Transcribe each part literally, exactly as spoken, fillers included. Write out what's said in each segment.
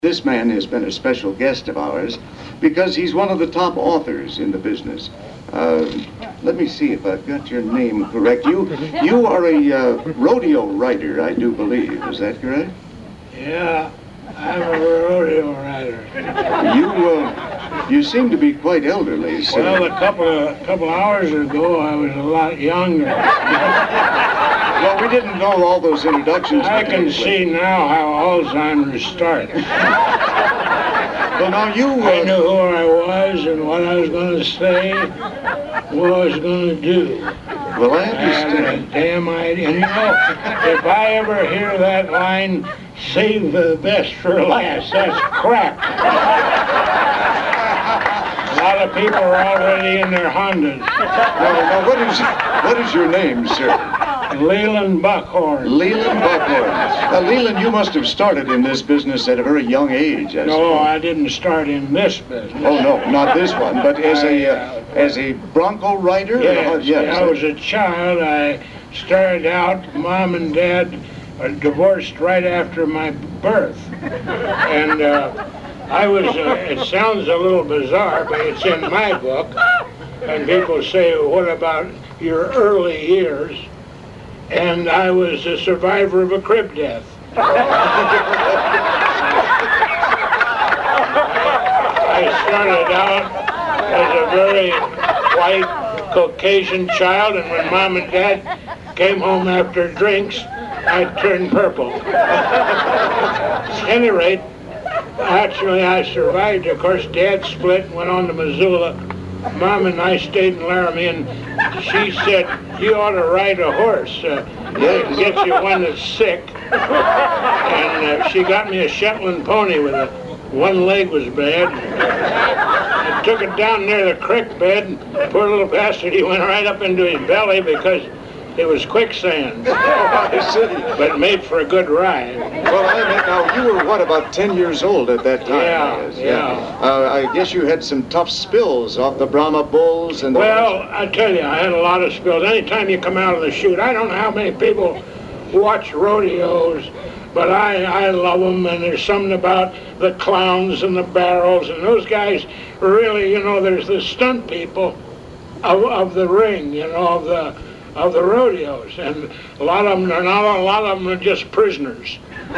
This man has been a special guest of ours because he's one of the top authors in the business. Uh, let me see if I've got your name correct. You you are a uh, rodeo rider, I do believe. Is that correct? Yeah, I'm a rodeo rider. You uh, you seem to be quite elderly, sir. Well, a couple of a couple hours ago, I was a lot younger. Well, we didn't know all those introductions. I can see now how Alzheimer's starts. Well, now you... Uh, I knew who I was and what I was going to say, what I was going to do. Well, I I had a understand. damn idea. And you know, if I ever hear that line, save the best for last, that's crap. A lot of people are already in their Hondas. Now, now what is what is your name, sir? Leland Buckhorn. Leland Buckhorn. Now, Leland, you must have started in this business at a very young age. I No, suppose. I didn't start in this business. Oh no, not this one, but as a I, uh, as a bronco rider. Yes, yes. I was a child. I started out, mom and dad uh, divorced right after my birth. And uh, I was, uh, it sounds a little bizarre, but it's in my book. And people say, well, what about your early years? And I was a survivor of a crib death. I started out as a very white Caucasian child, and when mom and dad came home after drinks, I turned purple. At any rate, actually I survived. Of course, dad split and went on to Missoula. Mom and I stayed in Laramie, and she said, you ought to ride a horse. Uh, it can get you one that's sick. And uh, she got me a Shetland pony with a one leg was bad. I took it down near the creek bed, and poor little bastard, he went right up into his belly because it was quicksand. Oh, I see. But it made for a good ride. Well, I admit, now you were what, about ten years old at that time? Yeah, yes, yeah. Uh, I guess you had some tough spills off the Brahma bulls and the. Well, I tell you, I had a lot of spills. Anytime you come out of the chute, I don't know how many people watch rodeos, but I, I love them, and there's something about the clowns and the barrels, and those guys really, you know, there's the stunt people of, of the ring, you know, of the of the rodeos, and a lot of them are not, a lot of them are just prisoners.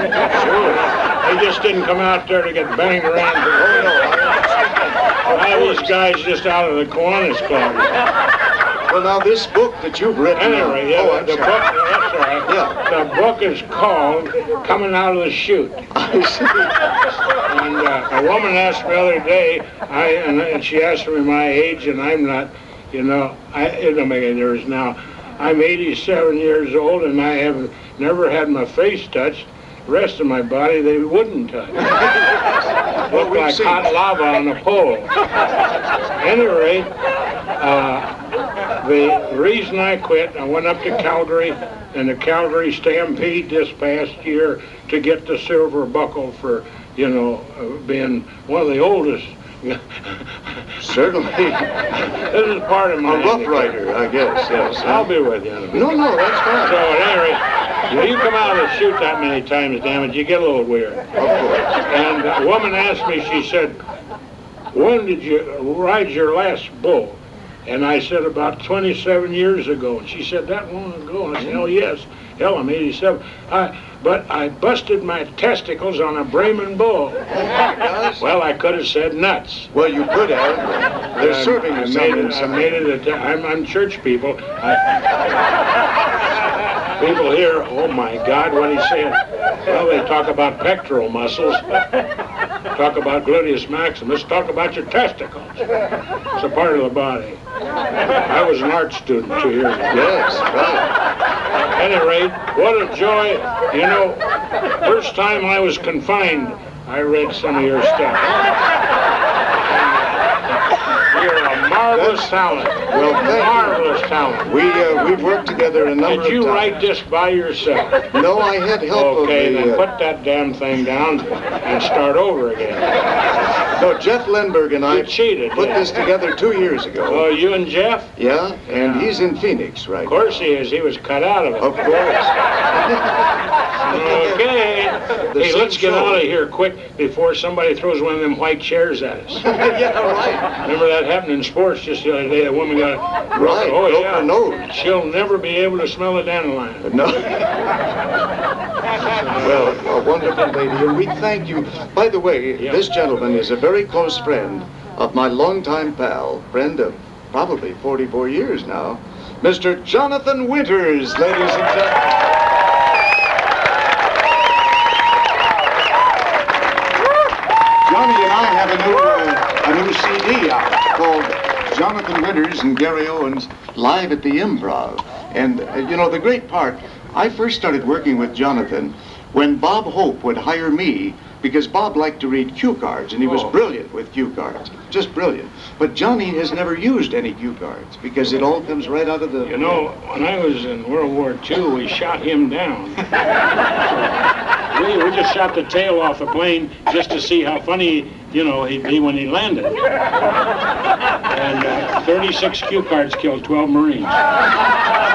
They just didn't come out there to get banged around. Oh, no. A lot of these guys just out of the Kiwanis Club. Well, now this book that you've written. Anyway, yeah, oh, I'm the sorry. book, that's all right. Yeah. The book is called Coming Out of the Chute. I see. And uh, a woman asked me the other day, I, and, and she asked me my age, and I'm not, you know, I, it don't make any difference now. I'm eighty-seven years old, and I have never had my face touched. The rest of my body, they wouldn't touch. Look we've like seen- hot lava on a pole. At any rate, uh, the reason I quit, I went up to Calgary and the Calgary Stampede this past year to get the silver buckle for, you know, uh, being one of the oldest. Certainly. This is part of my A rough handicap. rider, I guess, yes. I'll be with you in a minute. No, no, that's So fine. at any rate, when you come out of the chute that many times, damn it, you get a little weird. Of course. And a woman asked me, she said, when did you ride your last bull? And I said, about twenty-seven years ago. And she said, that long ago? And I said, oh, yes. Hell, I'm eighty-seven. I, but I busted my testicles on a Brahman bull. Gosh. Well, I could have said nuts. Well, you could have. They're I- serving I you made some it, I inside. made it, a t- I'm, I'm church people. I, people hear, oh my God, what he's saying. Well, they talk about pectoral muscles, talk about gluteus maximus, talk about your testicles. It's a part of the body. I was an art student two years ago. Yes, right. At any rate, what a joy. You know, first time I was confined, I read some of your stuff. You're a marvelous talent. Well, thank you. Marvelous talent. We, uh, we've worked together a number Did you of times. write this by yourself? No, I had help Okay, of then the... Uh, put that damn thing down and start over again. No, Jeff Lindbergh and I You cheated, put yeah. this together two years ago. Oh, you and Jeff? Yeah, and he's in Phoenix right Of course now. he is. He was cut out of it. Of course. Okay. The Hey, same let's get show. out of here quick before somebody throws one of them white chairs at us. Yeah, right. Remember that happened in sports just the other day? The woman got Right, oh broke yeah. her nose. She'll never be able to smell a dandelion. No. Well, a wonderful lady, and we thank you. By the way, Yeah. this gentleman is a very close friend of my longtime pal, friend of probably forty-four years now, Mister Jonathan Winters, ladies and gentlemen. Johnny and I have a new, uh, a new C D out called Jonathan Winters and Gary Owens Live at the Improv. And, uh, you know, the great part, I first started working with Jonathan when Bob Hope would hire me because Bob liked to read cue cards, and he was Oh. brilliant with cue cards, just brilliant. But Johnny has never used any cue cards because it all comes right out of the... You know, when I was in World War Two, we shot him down. we, we just shot the tail off a plane just to see how funny, you know, he'd be when he landed. And uh, thirty-six cue cards killed twelve Marines.